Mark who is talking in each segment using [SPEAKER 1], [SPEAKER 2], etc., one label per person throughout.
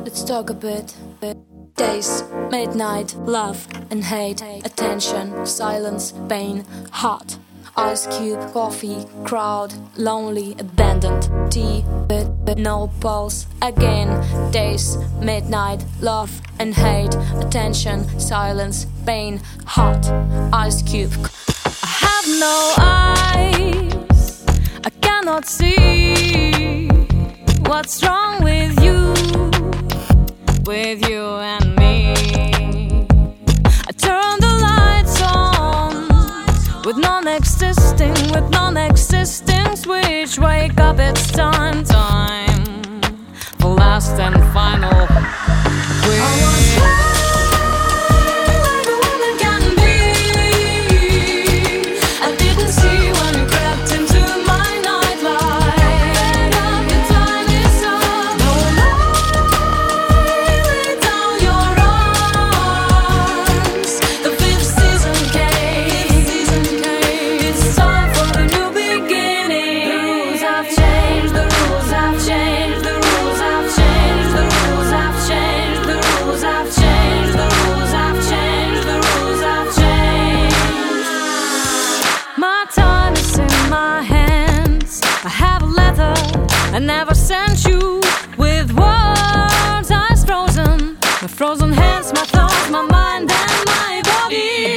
[SPEAKER 1] Let's talk a bit. Days, midnight, love and hate, attention, silence, pain, heart, ice cube, coffee, crowd, lonely, abandoned, tea, but no pulse. Again, days, midnight, love and hate, attention, silence, pain, heart, ice cube. I have no eyes, I cannot see what's wrong with you and me. I turn the lights on with non-existing switch. Wake up, it's time for last and final quit. I never sent you with words. Eyes frozen, my frozen hands, my thoughts, my mind and my body.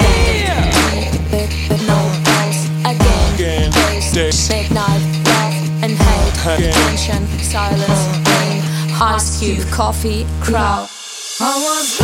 [SPEAKER 1] But no pulse again. Days, midnight, love and hate, attention, silence, pain, ice cube, coffee, crowd. I was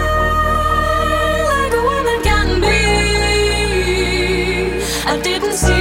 [SPEAKER 1] I didn't see